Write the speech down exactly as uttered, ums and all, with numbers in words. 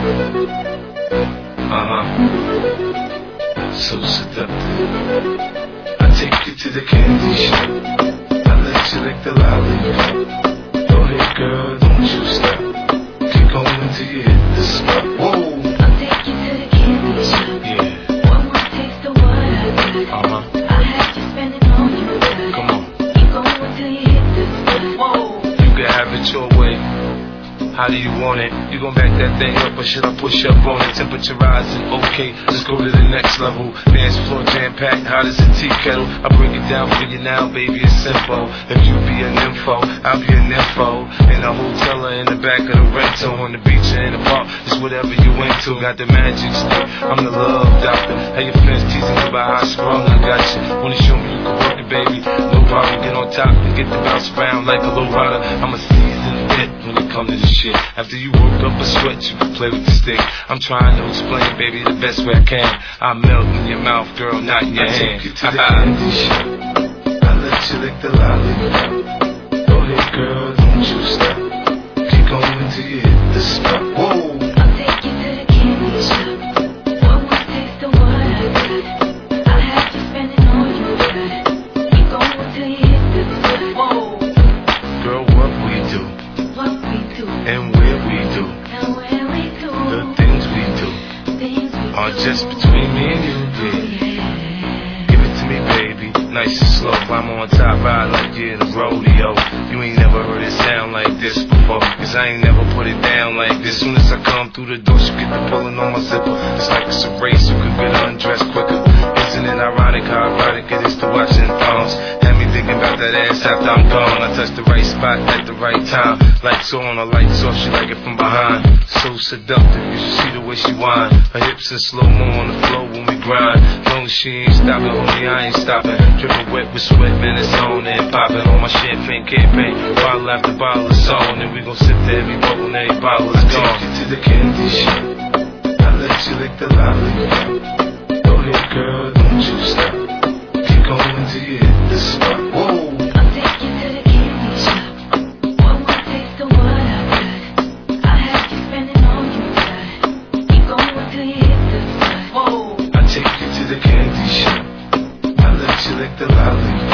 Uh-huh. So seductive. I take you to the candy shop. I let you lick the lollipop. Go ahead, girl, don't you stop. Keep going till you hit the spot. Whoa. I'll take you to the candy shop. Yeah. One more taste of what I got. Uh-huh. I'll have you spending all you got. Come on. Keep going till you hit the spot. Whoa. You can have it your way. How do you want it? You gon' back that thing up or should I push up on it? Temperature rising, okay, let's go to the next level. Dance floor jam-packed, hot as a tea kettle. I break it down for you now, baby, it's simple. If you be an info, I'll be an info. In a hotel or in the back of the rental, on the beach or in the park, it's whatever you into. Got the magic stick, I'm the love doctor. How your friends teasing you about how strong I got you. Wanna show me you can work it, baby? No problem, get on top and get the bounce around like a low rider. I'm a seasoned vet when it comes to this shit. After you work up a sweat, you can play with the stick. I'm trying to explain, baby, the best way I can. I melt in your mouth, girl, not in your I hand. take you to the candy shop. I let you lick the lollipop. Go ahead, girl, don't you stop. Keep going till you hit the spot. Whoa. I'll take you to the candy shop. One more taste of what I got. I'll have you spending all you got. Keep going till you hit the spot. Whoa. Girl, what we do, What we do, and where we do, and where we do, the things we do, things we are do. just between me and you, yeah. Yeah. Give it to me, baby, nice and slow. I'm on top, ride like you in a rodeo. You ain't never heard it sound like this before, cause I ain't never put it down like this. Soon as I come through the door, she get the pulling on my zipper. It's like it's a race, you could get undressed quicker. Isn't it ironic how erotic it is to watching thongs? Had me thinking about that ass after I'm gone. I touch the right spot at the right time. Lights on or lights off, she like it from behind. So seductive, you should see the way she whine. Her hips in slow-mo on the floor when we grind. Long as she ain't stopping, homie, I ain't stopping. Dripping wet with sweat, man, it's on and popping. On my champagne campaign, bottle after bottle is on. And we gon' sip to every bubble and every bottle is I gone. take you to the candy shop. I let you lick the lollipop. Go ahead, girl, don't you stop. Keep going till you hit the spot. Whoa. I'll take you to the candy shop. One more taste of what I got. I'll have you spending all you got. Keep going till you hit the spot. Whoa. I take you to the candy shop. I let you lick the lollipop.